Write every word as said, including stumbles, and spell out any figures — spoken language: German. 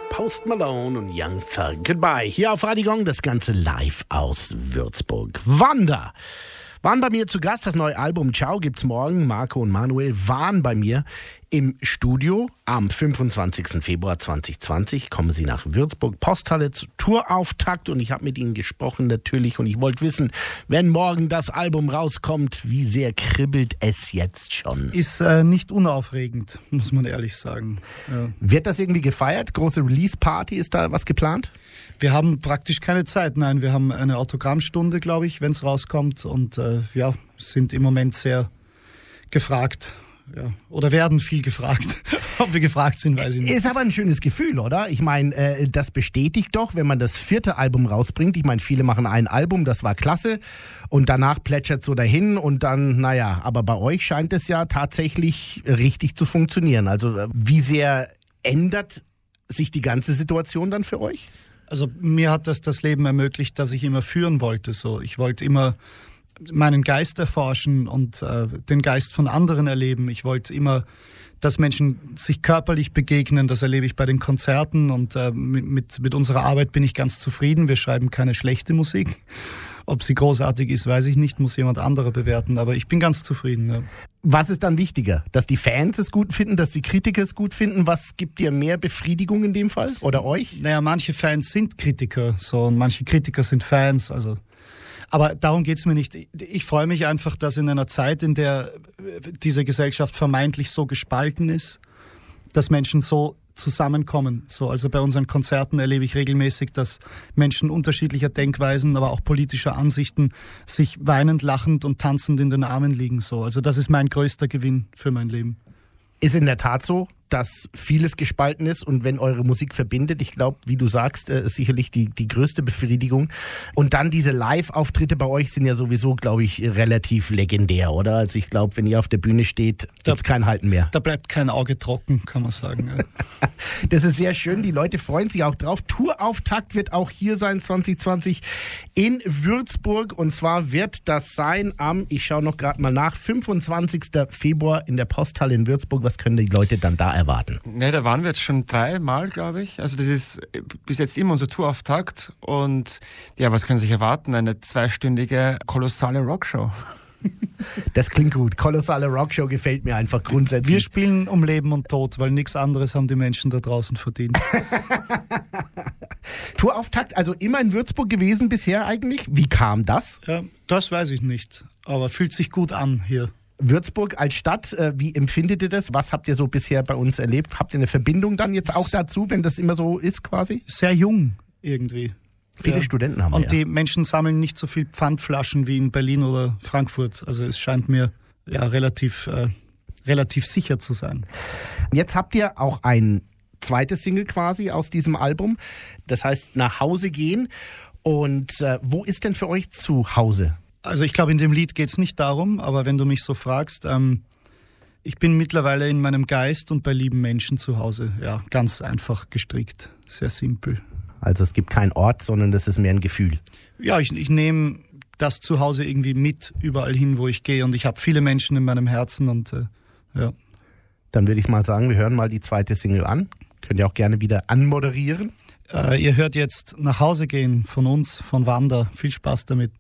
Post Malone und Young Thug. Goodbye. Hier auf Radio Gong, das Ganze live aus Würzburg. Wanda waren bei mir zu Gast. Das neue Album Ciao gibt's morgen. Marco und Manuel waren bei mir im Studio. Am fünfundzwanzigsten Februar zweitausendzwanzig kommen sie nach Würzburg, Posthalle zu Tourauftakt, und ich habe mit ihnen gesprochen natürlich, und ich wollte wissen, wenn morgen das Album rauskommt, wie sehr kribbelt es jetzt schon? Ist äh, nicht unaufregend, muss man ehrlich sagen. Ja. Wird das irgendwie gefeiert? Große Release-Party, ist da was geplant? Wir haben praktisch keine Zeit, nein, wir haben eine Autogrammstunde, glaube ich, wenn es rauskommt, und äh, ja, sind im Moment sehr gefragt. Ja, oder werden viel gefragt. Ob wir gefragt sind, weiß ich nicht. Ist aber ein schönes Gefühl, oder? Ich meine, äh, das bestätigt doch, wenn man das vierte Album rausbringt. Ich meine, viele machen ein Album, das war klasse, und danach plätschert so dahin, und dann, naja, aber bei euch scheint es ja tatsächlich richtig zu funktionieren. Also äh, wie sehr ändert sich die ganze Situation dann für euch? Also mir hat das das Leben ermöglicht, dass ich immer führen wollte. So, ich wollte immer meinen Geist erforschen und äh, den Geist von anderen erleben. Ich wollte immer, dass Menschen sich körperlich begegnen. Das erlebe ich bei den Konzerten, und äh, mit, mit unserer Arbeit bin ich ganz zufrieden. Wir schreiben keine schlechte Musik. Ob sie großartig ist, weiß ich nicht, muss jemand anderer bewerten, aber ich bin ganz zufrieden. Ja. Was ist dann wichtiger? Dass die Fans es gut finden, dass die Kritiker es gut finden? Was gibt dir mehr Befriedigung in dem Fall? Oder euch? Naja, manche Fans sind Kritiker, so, und manche Kritiker sind Fans, also... Aber darum geht's mir nicht. Ich freue mich einfach, dass in einer Zeit, in der diese Gesellschaft vermeintlich so gespalten ist, dass Menschen so zusammenkommen. So, also bei unseren Konzerten erlebe ich regelmäßig, dass Menschen unterschiedlicher Denkweisen, aber auch politischer Ansichten sich weinend, lachend und tanzend in den Armen liegen. So, also das ist mein größter Gewinn für mein Leben. Ist in der Tat so, dass vieles gespalten ist, und wenn eure Musik verbindet, ich glaube, wie du sagst, äh, ist sicherlich die, die größte Befriedigung. Und dann diese Live-Auftritte bei euch sind ja sowieso, glaube ich, relativ legendär, oder? Also ich glaube, wenn ihr auf der Bühne steht, gibt's kein Halten mehr. Da bleibt kein Auge trocken, kann man sagen. Ja. Das ist sehr schön, die Leute freuen sich auch drauf. Tourauftakt wird auch hier sein, zwanzig zwanzig in Würzburg, und zwar wird das sein am, ich schaue noch gerade mal nach, fünfundzwanzigsten Februar in der Posthalle in Würzburg. Was können die Leute dann da erwarten? Ne, da waren wir jetzt schon dreimal, glaube ich. Also das ist bis jetzt immer unser Tourauftakt, und ja, was können Sie sich erwarten? Eine zweistündige kolossale Rockshow. Das klingt gut. Kolossale Rockshow gefällt mir einfach grundsätzlich. Wir spielen um Leben und Tod, weil nichts anderes haben die Menschen da draußen verdient. Tourauftakt, also immer in Würzburg gewesen bisher eigentlich. Wie kam das? Ja, das weiß ich nicht, aber fühlt sich gut an hier. Würzburg als Stadt, wie empfindet ihr das? Was habt ihr so bisher bei uns erlebt? Habt ihr eine Verbindung dann jetzt auch dazu, wenn das immer so ist quasi? Sehr jung irgendwie. Viele ja. Studenten haben wir. Und ja. die Menschen sammeln nicht so viel Pfandflaschen wie in Berlin oder Frankfurt. Also es scheint mir ja relativ, äh, relativ sicher zu sein. Jetzt habt ihr auch ein zweites Single quasi aus diesem Album. Das heißt, nach Hause gehen. Und äh, wo ist denn für euch zu Hause? Also ich glaube, in dem Lied geht es nicht darum, aber wenn du mich so fragst, ähm, ich bin mittlerweile in meinem Geist und bei lieben Menschen zu Hause. Ja, ganz einfach gestrickt, sehr simpel. Also es gibt keinen Ort, sondern das ist mehr ein Gefühl. Ja, ich, ich nehme das Zuhause irgendwie mit überall hin, wo ich gehe, und ich habe viele Menschen in meinem Herzen, und äh, ja. Dann würde ich mal sagen, wir hören mal die zweite Single an. Könnt ihr auch gerne wieder anmoderieren. Äh, ihr hört jetzt Nach Hause gehen von uns, von Wanda. Viel Spaß damit.